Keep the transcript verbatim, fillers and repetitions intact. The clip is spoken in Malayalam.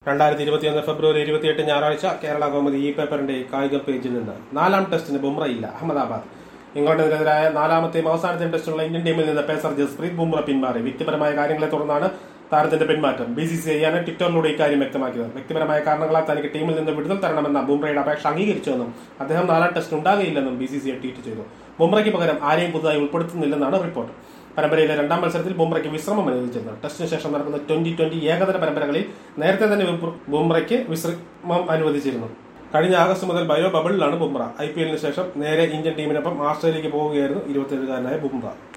രണ്ടായിരത്തി ഇരുപത്തിയൊന്ന് ഫെബ്രുവരി ഇരുപത്തിയെട്ട് ഞായറാഴ്ച കേരള കൗമുദി ഈ പേപ്പറിന്റെ കായിക പേജിൽ നിന്ന് നാലാം ടെസ്റ്റിന് ബുംറ ഇല്ല. അഹമ്മദാബാദ്. ഇംഗ്ലണ്ടിനെതിരായ നാലാമത്തെയും അവസാനത്തെയും ടെസ്റ്റുള്ള ഇന്ത്യൻ ടീമിൽ നിന്ന് പേസർ ജസ്പ്രീത് ബുംറ പിന്മാറി. വ്യക്തിപരമായ കാര്യങ്ങളെ തുടർന്നാണ് താരത്തിന്റെ പിന്മാറ്റം. ബി സി സി ഐ ആണ് ട്വിറ്ററിലൂടെ ഇക്കാര്യം വ്യക്തമാക്കിയത്. വ്യക്തിപരമായ കാരണങ്ങളാൽ തനിക്ക് ടീമിൽ നിന്ന് വിടുതൽ തരണമെന്ന ബുംറയുടെ അപേക്ഷ അംഗീകരിച്ചുവെന്നും അദ്ദേഹം നാലാം ടെസ്റ്റ് ഉണ്ടാകുകയില്ലെന്നും B C C I tweet ചെയ്തു. ബുംറയ്ക്ക് പകരം ആരെയും പുതുതായി ഉൾപ്പെടുത്തുന്നില്ലെന്നാണ് റിപ്പോർട്ട്. പരമ്പരയിലെ രണ്ടാം മത്സരത്തിൽ ബുംറയ്ക്ക് വിശ്രമം അനുവദിച്ചിരുന്നു. ടെസ്റ്റിന് ശേഷം നടക്കുന്ന ട്വന്റി ട്വന്റി ഏകദിന പരമ്പരകളിൽ നേരത്തെ തന്നെ ബുംറയ്ക്ക് വിശ്രമം അനുവദിച്ചിരുന്നു. കഴിഞ്ഞ ആഗസ്റ്റ് മുതൽ ബയോ ബബിളിലാണ് ബുംറ. ഐ പി എല്ലിന് ശേഷം നേരെ ഇന്ത്യൻ ടീമിനൊപ്പം ഓസ്ട്രേലിയക്ക് പോവുകയായിരുന്നു ഇരുപത്തിയേഴുകാരനായ ബുംറ.